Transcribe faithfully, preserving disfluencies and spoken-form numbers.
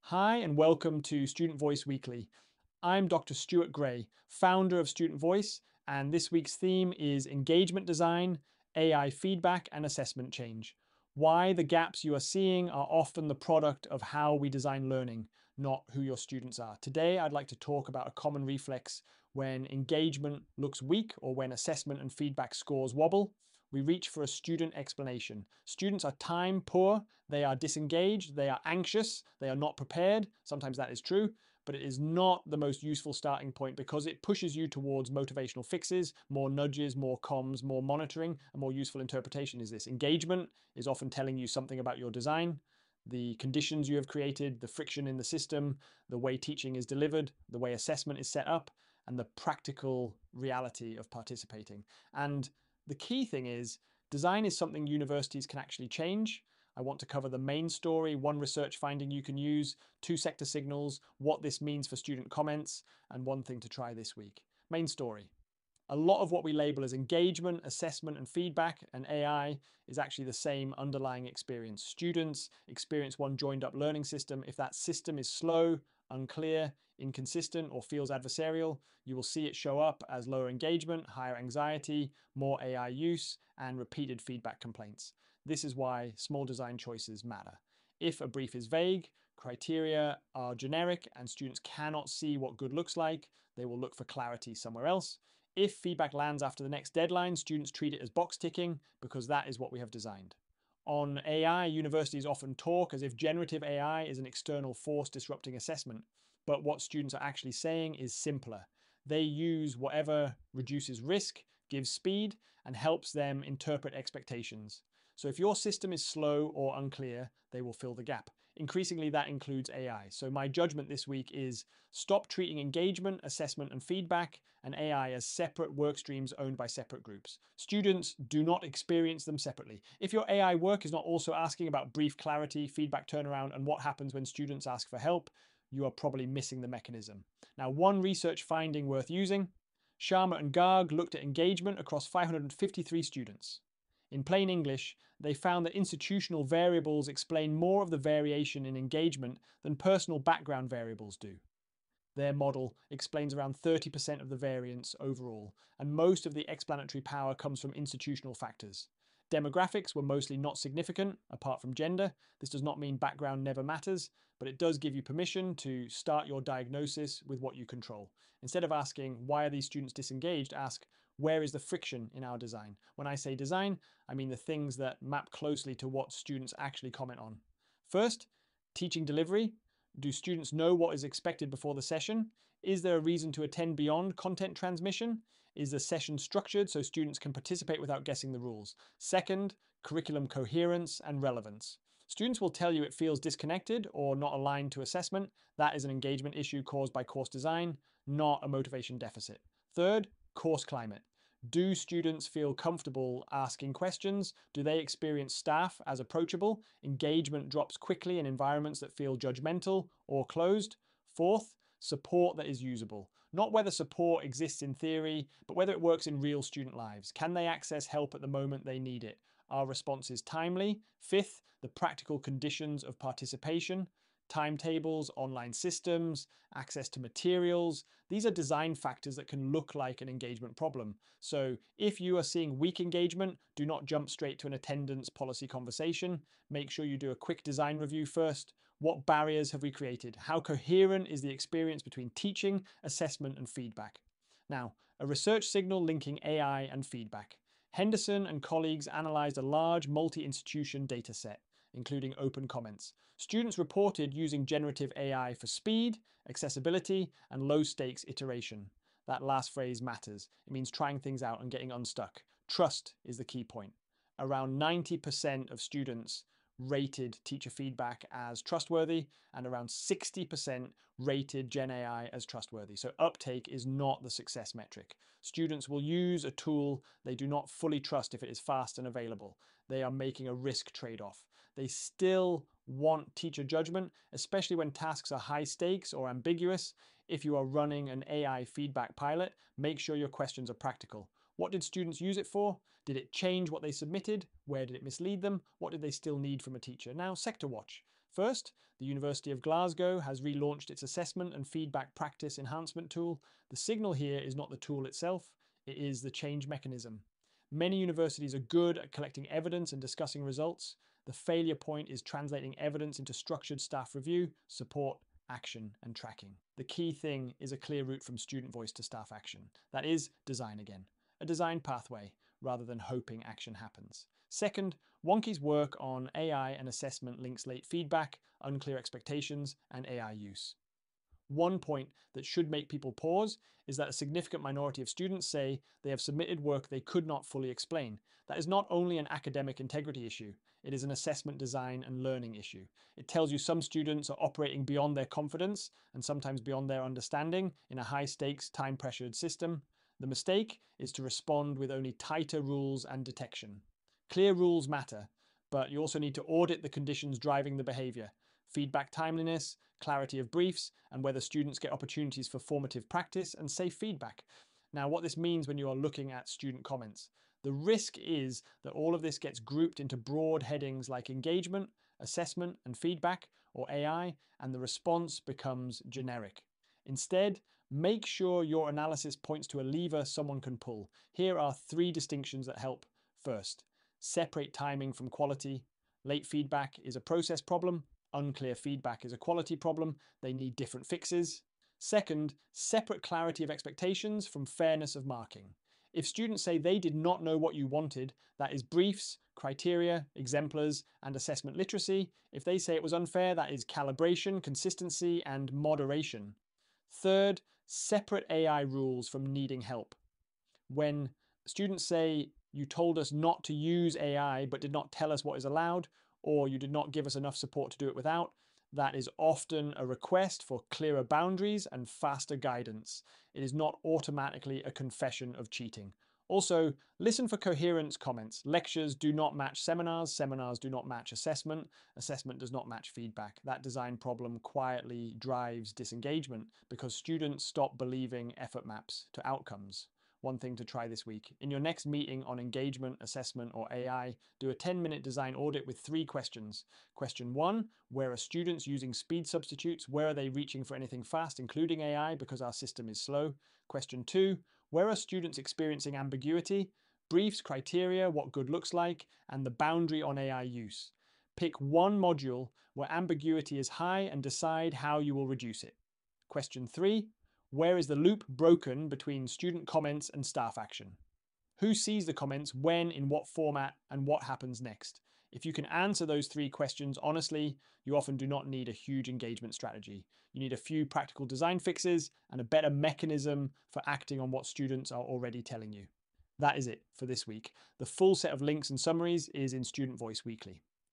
Hi, and welcome to Student Voice Weekly. I'm Doctor Stuart Gray, founder of Student Voice, and this week's theme is engagement design, A I feedback, and assessment change. Why the gaps you are seeing are often the product of how we design learning, not who your students are. Today, I'd like to talk about a common reflex when engagement looks weak or when assessment and feedback scores wobble. We reach for a student explanation. Students are time poor, they are disengaged, they are anxious, they are not prepared. Sometimes that is true, but it is not the most useful starting point because it pushes you towards motivational fixes, more nudges, more comms, more monitoring. A more useful interpretation is this. Engagement is often telling you something about your design, the conditions you have created, the friction in the system, the way teaching is delivered, the way assessment is set up, and the practical reality of participating. And the key thing is design is something universities can actually change. I want to cover the main story, one research finding you can use, two sector signals, what this means for student comments, and one thing to try this week. Main story. A lot of what we label as engagement, assessment, and feedback and A I is actually the same underlying experience. Students experience one joined up learning system. If that system is slow, unclear, inconsistent, or feels adversarial, you will see it show up as lower engagement, higher anxiety, more A I use, and repeated feedback complaints. This is why small design choices matter. If a brief is vague, criteria are generic, and students cannot see what good looks like, they will look for clarity somewhere else. If feedback lands after the next deadline, students treat it as box ticking because that is what we have designed. On A I, universities often talk as if generative A I is an external force disrupting assessment, but what students are actually saying is simpler. They use whatever reduces risk, gives speed, and helps them interpret expectations. So if your system is slow or unclear, they will fill the gap. Increasingly, that includes A I. So my judgment this week is stop treating engagement, assessment, and feedback and A I as separate work streams owned by separate groups. Students do not experience them separately. If your A I work is not also asking about brief clarity, feedback turnaround, and what happens when students ask for help, you are probably missing the mechanism. Now, one research finding worth using, Sharma and Garg looked at engagement across five hundred fifty-three students. In plain English, they found that institutional variables explain more of the variation in engagement than personal background variables do. Their model explains around thirty percent of the variance overall, and most of the explanatory power comes from institutional factors. Demographics were mostly not significant, apart from gender. This does not mean background never matters, but it does give you permission to start your diagnosis with what you control. Instead of asking, why are these students disengaged, ask, where is the friction in our design? When I say design, I mean the things that map closely to what students actually comment on. First, teaching delivery. Do students know what is expected before the session? Is there a reason to attend beyond content transmission? Is the session structured so students can participate without guessing the rules? Second, curriculum coherence and relevance. Students will tell you it feels disconnected or not aligned to assessment. That is an engagement issue caused by course design, not a motivation deficit. Third, course climate. Do students feel comfortable asking questions? Do they experience staff as approachable? Engagement drops quickly in environments that feel judgmental or closed. Fourth, support that is usable. Not whether support exists in theory, but whether it works in real student lives. Can they access help at the moment they need it? Are responses timely? Fifth, the practical conditions of participation. Timetables, online systems, access to materials. These are design factors that can look like an engagement problem. So if you are seeing weak engagement, do not jump straight to an attendance policy conversation. Make sure you do a quick design review first. What barriers have we created? How coherent is the experience between teaching, assessment, and feedback? Now, a research signal linking A I and feedback. Henderson and colleagues analyzed a large multi-institution data set, including open comments. Students reported using generative A I for speed, accessibility, and low-stakes iteration. That last phrase matters. It means trying things out and getting unstuck. Trust is the key point. Around ninety percent of students rated teacher feedback as trustworthy, and around sixty percent rated Gen A I as trustworthy. So uptake is not the success metric. Students will use a tool they do not fully trust if it is fast and available. They are making a risk trade-off. They still want teacher judgment, especially when tasks are high stakes or ambiguous. If you are running an A I feedback pilot, make sure your questions are practical. What did students use it for? Did it change what they submitted? Where did it mislead them? What did they still need from a teacher? Now, sector watch. First, the University of Glasgow has relaunched its assessment and feedback practice enhancement tool. The signal here is not the tool itself, it is the change mechanism. Many universities are good at collecting evidence and discussing results. The failure point is translating evidence into structured staff review, support, action, and tracking. The key thing is a clear route from student voice to staff action. That is design again, a design pathway rather than hoping action happens. Second, Wonky's work on A I and assessment links late feedback, unclear expectations, and A I use. One point that should make people pause is that a significant minority of students say they have submitted work they could not fully explain. That is not only an academic integrity issue, it is an assessment design and learning issue. It tells you some students are operating beyond their confidence and sometimes beyond their understanding in a high-stakes, time-pressured system. The mistake is to respond with only tighter rules and detection. Clear rules matter, but you also need to audit the conditions driving the behavior. Feedback timeliness, clarity of briefs, and whether students get opportunities for formative practice and safe feedback. Now, what this means when you are looking at student comments. The risk is that all of this gets grouped into broad headings like engagement, assessment, and feedback, or A I, and the response becomes generic. Instead, make sure your analysis points to a lever someone can pull. Here are three distinctions that help. First, separate timing from quality. Late feedback is a process problem. Unclear feedback is a quality problem. They need different fixes. Second, separate clarity of expectations from fairness of marking. If students say they did not know what you wanted, that is briefs, criteria, exemplars, and assessment literacy. If they say it was unfair, that is calibration, consistency, and moderation. Third, separate A I rules from needing help. When students say, you told us not to use A I but did not tell us what is allowed, or you did not give us enough support to do it without, that is often a request for clearer boundaries and faster guidance. It is not automatically a confession of cheating. Also, listen for coherence comments. Lectures do not match seminars. Seminars do not match assessment. Assessment does not match feedback. That design problem quietly drives disengagement because students stop believing effort maps to outcomes. One thing to try this week. In your next meeting on engagement, assessment, or A I, do a ten minute design audit with three questions. Question one, where are students using speed substitutes? Where are they reaching for anything fast, including A I, because our system is slow? Question two, where are students experiencing ambiguity? Briefs, criteria, what good looks like, and the boundary on A I use. Pick one module where ambiguity is high and decide how you will reduce it. Question three, where is the loop broken between student comments and staff action? Who sees the comments, when, in what format, and what happens next? If you can answer those three questions honestly, you often do not need a huge engagement strategy. You need a few practical design fixes and a better mechanism for acting on what students are already telling you. That is it for this week. The full set of links and summaries is in Student Voice Weekly.